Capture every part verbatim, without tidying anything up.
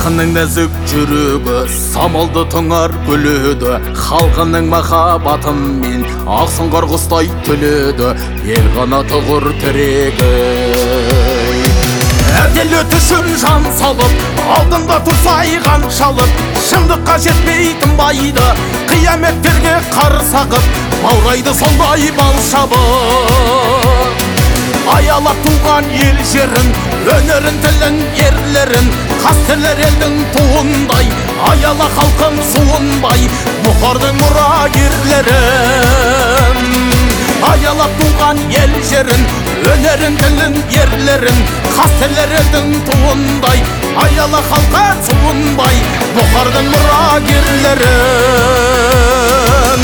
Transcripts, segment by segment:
Ақынның нәзік жүрегі самалды тыңар гүледі, халқының махаббатымен ақ сұңғар құстай түледі, ел қанаты құр тірегі. Әдел өтішін жан салып, алдында тұрса айған шалып, шындыққа жетпейтін байды қияметтерге қарсы ағып, баурайды сондай бал шабып. Аялап туған ел жерін, өнерін, тілін, ерлерін, қастерлер елдің туындай, аяла халқын суынбай, бұқардың мұрагерлерін. Аялап туған ел жерін, өнерін, тілін, ерлерін, қастерлер елдің туындай, аяла халқын суынбай, бұқардың мұрагерлерін.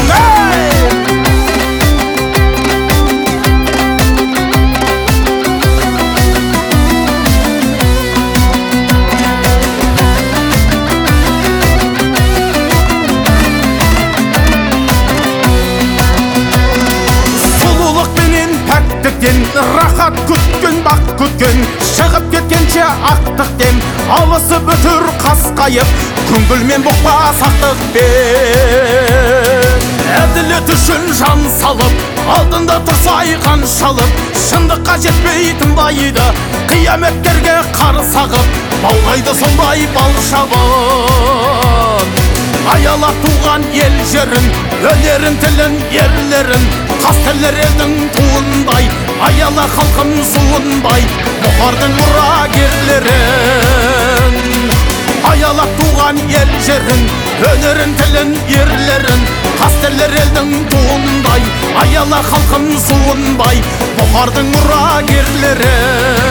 Рахат күткен, бақ күткен, шығып кеткенше ақтық дем, алысы бүтір қасқайып, күңгілмен бұқпа сақтықпен. Әділет үшін жан салып, алдында тұрса айған шалып, шындыққа жетпейтін байды қияметтерге қарсы ағып, баурайды сондай бал шабып. Аялап туған ел жерін, өнерін, тілін, ерлерін, қастерлер елдің туындай, аяла халқын суынбай, бұқардың мұрагерлерін. Аялап туған ел жерін, өнерін, тілін, ерлерін, қастерлер елдің туындай, аяла халқын суынбай, бұқардың мұрагерлерін.